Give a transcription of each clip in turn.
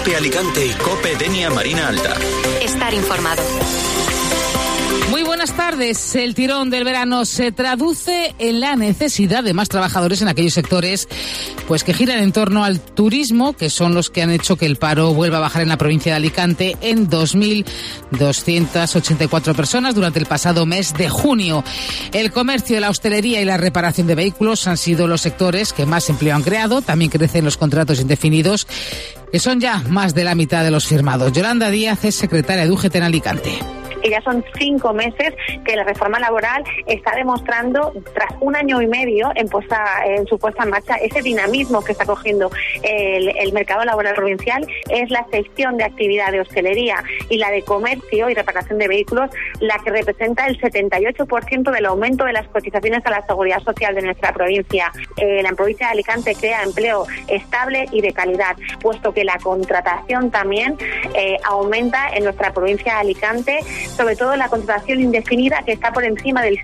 COPE Alicante y COPE Denia Marina Alta. Estar informado. Muy buenas tardes. El tirón del verano se traduce en la necesidad de más trabajadores en aquellos sectores pues que giran en torno al turismo, que son los que han hecho que el paro vuelva a bajar en la provincia de Alicante en 2.284 personas durante el pasado mes de junio. El comercio, la hostelería y la reparación de vehículos han sido los sectores que más empleo han creado. También crecen los contratos indefinidos, que son ya más de la mitad de los firmados. Yolanda Díaz es secretaria de UGT en Alicante. Que ya son 5 meses que la reforma laboral está demostrando, tras 1 año y medio en su puesta en marcha, ese dinamismo que está cogiendo el mercado laboral provincial. Es la sección de actividad de hostelería y la de comercio y reparación de vehículos la que representa el 78% del aumento de las cotizaciones a la seguridad social de nuestra provincia. La provincia de Alicante crea empleo estable y de calidad, puesto que la contratación también aumenta en nuestra provincia de Alicante, sobre todo la contratación indefinida, que está por encima del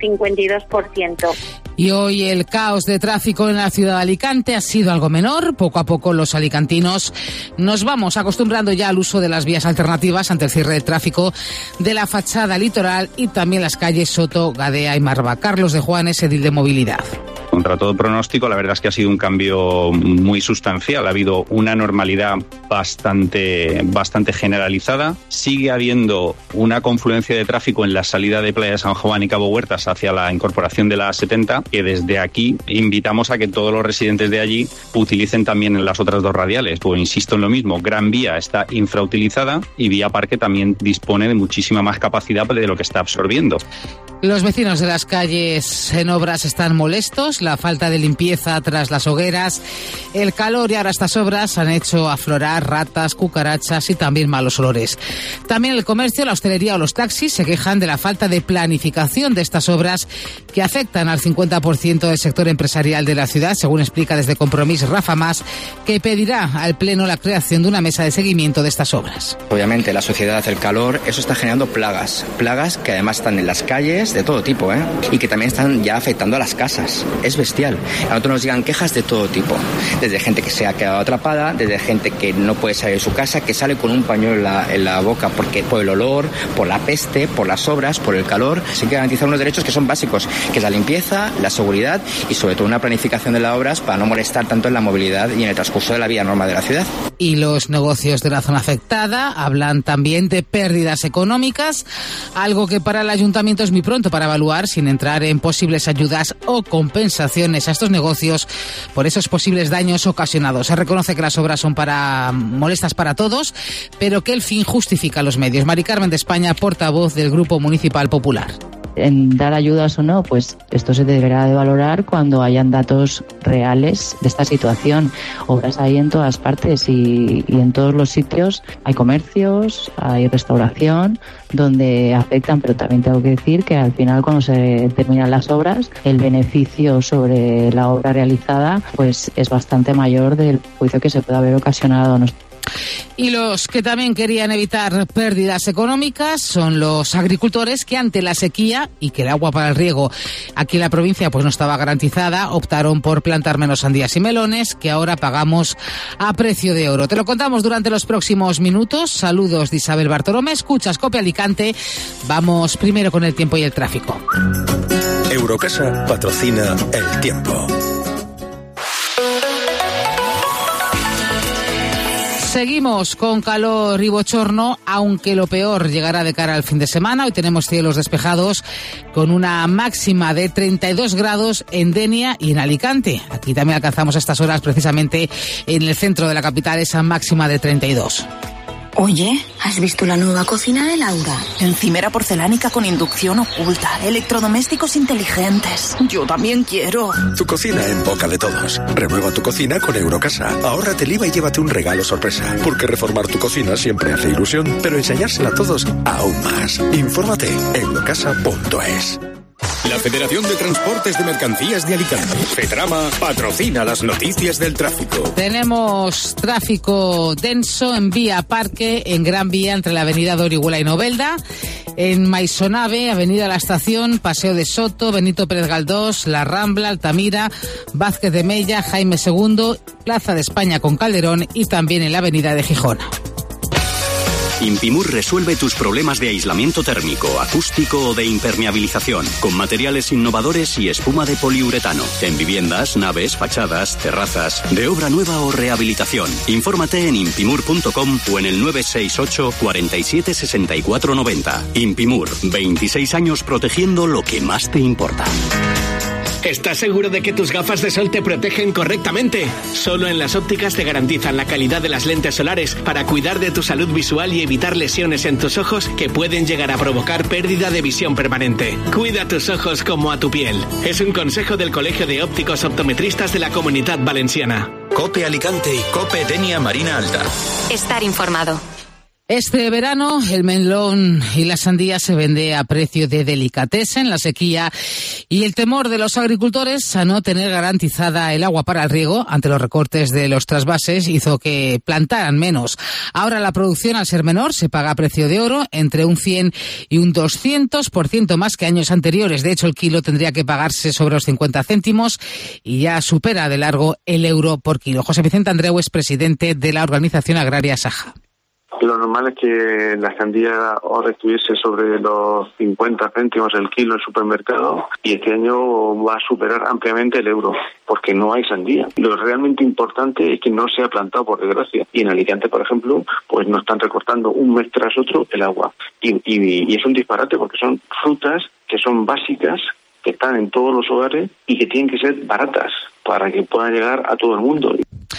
52%. Y hoy el caos de tráfico en la ciudad de Alicante ha sido algo menor. Poco a poco los alicantinos nos vamos acostumbrando ya al uso de las vías alternativas ante el cierre del tráfico de la fachada litoral y también las calles Soto, Gadea y Marva. Carlos de Juanes, edil de Movilidad. Contra todo pronóstico, la verdad es que ha sido un cambio muy sustancial. Ha habido una normalidad bastante generalizada. Sigue habiendo una confluencia de tráfico en la salida de Playa de San Juan y Cabo Huertas hacia la incorporación de la A70, que desde aquí invitamos a que todos los residentes de allí utilicen también las otras 2 radiales. Pues insisto en lo mismo, Gran Vía está infrautilizada y Vía Parque también dispone de muchísima más capacidad de lo que está absorbiendo. Los vecinos de las calles en obras están molestos. La falta de limpieza tras las hogueras, el calor y ahora estas obras han hecho aflorar ratas, cucarachas y también malos olores. También el comercio, la hostelería o los taxis se quejan de la falta de planificación de estas obras que afectan al 50% del sector empresarial de la ciudad, según explica desde Compromís Rafa Mas, que pedirá al Pleno la creación de una mesa de seguimiento de estas obras. Obviamente la sociedad, el calor, eso está generando plagas que además están en las calles de todo tipo, y que también están ya afectando a las casas. Es bestial. A nosotros nos llegan quejas de todo tipo, desde gente que se ha quedado atrapada, desde gente que no puede salir de su casa, que sale con un pañuelo en la boca porque por el olor, por la peste, por las obras, por el calor. Se hay que garantizar unos derechos que son básicos, que es la limpieza, la seguridad y sobre todo una planificación de las obras para no molestar tanto en la movilidad y en el transcurso de la vida normal de la ciudad. Y los negocios de la zona afectada hablan también de pérdidas económicas, algo que para el ayuntamiento es muy pronto para evaluar, sin entrar en posibles ayudas o compensaciones a estos negocios por esos posibles daños ocasionados. Se reconoce que las obras son molestas para todos, pero que el fin justifica los medios. Mari Carmen de España, portavoz del Grupo Municipal Popular. En dar ayudas o no, pues esto se deberá de valorar cuando hayan datos reales de esta situación. Obras hay en todas partes y en todos los sitios. Hay comercios, hay restauración donde afectan, pero también tengo que decir que al final cuando se terminan las obras, el beneficio sobre la obra realizada pues es bastante mayor del perjuicio que se puede haber ocasionado a nuestro. Y los que también querían evitar pérdidas económicas son los agricultores que ante la sequía y que el agua para el riego aquí en la provincia pues no estaba garantizada, optaron por plantar menos sandías y melones que ahora pagamos a precio de oro. Te lo contamos durante los próximos minutos. Saludos de Isabel Bartolomé, escuchas COPE Alicante. Vamos primero con el tiempo y el tráfico. Eurocasa patrocina el tiempo. Seguimos con calor y bochorno, aunque lo peor llegará de cara al fin de semana. Hoy tenemos cielos despejados con una máxima de 32 grados en Denia y en Alicante. Aquí también alcanzamos a estas horas precisamente en el centro de la capital esa máxima de 32. Oye, ¿has visto la nueva cocina de Laura? Encimera porcelánica con inducción oculta, electrodomésticos inteligentes. Yo también quiero. Tu cocina en boca de todos. Renueva tu cocina con Eurocasa. Ahórrate el IVA y llévate un regalo sorpresa. Porque reformar tu cocina siempre hace ilusión, pero enseñársela a todos aún más. Infórmate en eurocasa.es. La Federación de Transportes de Mercancías de Alicante, FETRAMA, patrocina las noticias del tráfico. Tenemos tráfico denso en Vía Parque, en Gran Vía, entre la avenida de Orihuela y Novelda, en Maisonave, avenida La Estación, Paseo de Soto, Benito Pérez Galdós, La Rambla, Altamira, Vázquez de Mella, Jaime II, Plaza de España con Calderón y también en la avenida de Gijona. Impimur resuelve tus problemas de aislamiento térmico, acústico o de impermeabilización, con materiales innovadores y espuma de poliuretano. En viviendas, naves, fachadas, terrazas, de obra nueva o rehabilitación. Infórmate en impimur.com o en el 968 47 64 90. Impimur, 26 años protegiendo lo que más te importa. ¿Estás seguro de que tus gafas de sol te protegen correctamente? Solo en Las Ópticas te garantizan la calidad de las lentes solares para cuidar de tu salud visual y evitar lesiones en tus ojos que pueden llegar a provocar pérdida de visión permanente. Cuida tus ojos como a tu piel. Es un consejo del Colegio de Ópticos Optometristas de la Comunidad Valenciana. COPE Alicante y COPE Denia Marina Alta. Estar informado. Este verano el melón y la sandía se vende a precio de delicatessen. La sequía y el temor de los agricultores a no tener garantizada el agua para el riego ante los recortes de los trasvases hizo que plantaran menos. Ahora la producción, al ser menor, se paga a precio de oro, entre un 100 y un 200% más que años anteriores. De hecho, el kilo tendría que pagarse sobre los 50 céntimos y ya supera de largo el euro por kilo. José Vicente Andreu es presidente de la organización agraria Saja. Lo normal es que la sandía ahora estuviese sobre los 50 céntimos el kilo en el supermercado y este año va a superar ampliamente el euro porque no hay sandía. Lo realmente importante es que no se ha plantado, por desgracia. Y en Alicante, por ejemplo, pues no están recortando un mes tras otro el agua. Y es un disparate porque son frutas que son básicas, que están en todos los hogares y que tienen que ser baratas para que puedan llegar a todo el mundo.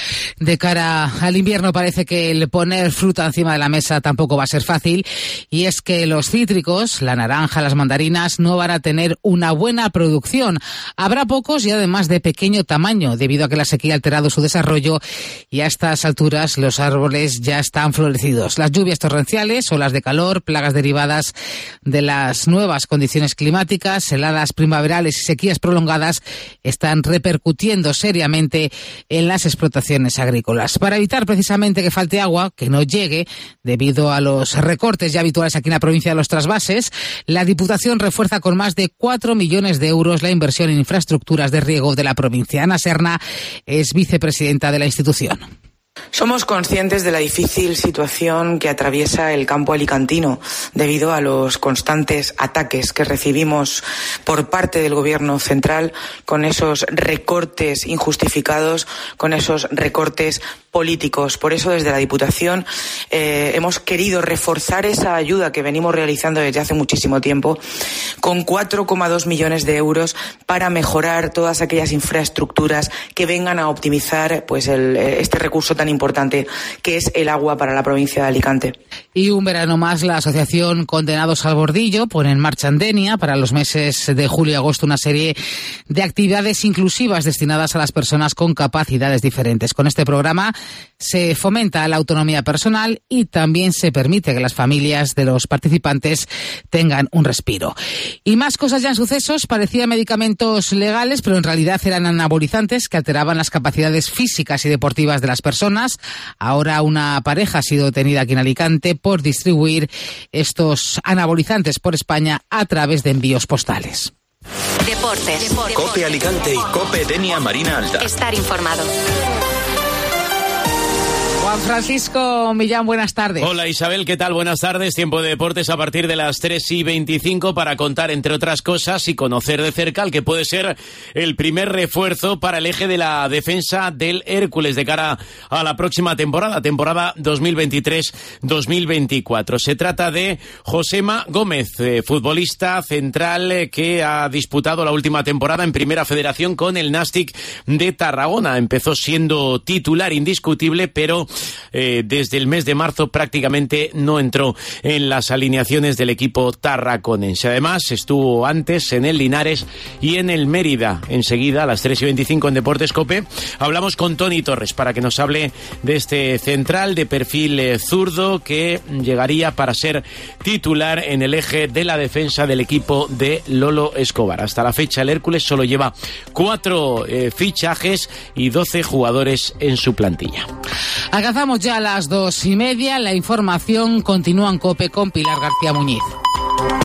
De cara al invierno parece que el poner fruta encima de la mesa tampoco va a ser fácil, y es que los cítricos, la naranja, las mandarinas, no van a tener una buena producción. Habrá pocos y además de pequeño tamaño, debido a que la sequía ha alterado su desarrollo y a estas alturas los árboles ya están florecidos. Las lluvias torrenciales, olas de calor, plagas derivadas de las nuevas condiciones climáticas, heladas primaverales y sequías prolongadas están repercutiendo seriamente en las explotaciones agrícolas. Para evitar precisamente que falte agua, que no llegue debido a los recortes ya habituales aquí en la provincia de los trasvases, la Diputación refuerza con más de 4 millones de euros la inversión en infraestructuras de riego de la provincia. Ana Serna es vicepresidenta de la institución. Somos conscientes de la difícil situación que atraviesa el campo alicantino debido a los constantes ataques que recibimos por parte del Gobierno central con esos recortes injustificados, con esos recortes políticos. Por eso, desde la Diputación hemos querido reforzar esa ayuda que venimos realizando desde hace muchísimo tiempo con 4,2 millones de euros para mejorar todas aquellas infraestructuras que vengan a optimizar pues este recurso tan importante que es el agua para la provincia de Alicante. Y un verano más, la asociación Condenados al Bordillo pone en marcha en Denia para los meses de julio y agosto una serie de actividades inclusivas destinadas a las personas con capacidades diferentes. Con este programa se fomenta la autonomía personal y también se permite que las familias de los participantes tengan un respiro. Y más cosas ya en sucesos. Parecían medicamentos legales, pero en realidad eran anabolizantes que alteraban las capacidades físicas y deportivas de las personas. Ahora una pareja ha sido detenida aquí en Alicante por distribuir estos anabolizantes por España a través de envíos postales. Deportes. COPE Alicante y COPE Denia Marina Alta. Estar informado. Juan Francisco Millán, buenas tardes. Hola Isabel, ¿qué tal? Buenas tardes. Tiempo de deportes a partir de las 3:25 para contar, entre otras cosas, y conocer de cerca el que puede ser el primer refuerzo para el eje de la defensa del Hércules de cara a la próxima temporada 2023-2024. Se trata de Josema Gómez, futbolista central que ha disputado la última temporada en Primera Federación con el Nàstic de Tarragona. Empezó siendo titular indiscutible, pero desde el mes de marzo prácticamente no entró en las alineaciones del equipo tarraconense. Además, estuvo antes en el Linares y en el Mérida. Enseguida, a las 3:25 en Deportes COPE, hablamos con Toni Torres para que nos hable de este central de perfil zurdo que llegaría para ser titular en el eje de la defensa del equipo de Lolo Escobar. Hasta la fecha, el Hércules solo lleva 4 fichajes y 12 jugadores en su plantilla. Alcanzamos ya a las 2:30. La información continúa en COPE con Pilar García Muñiz.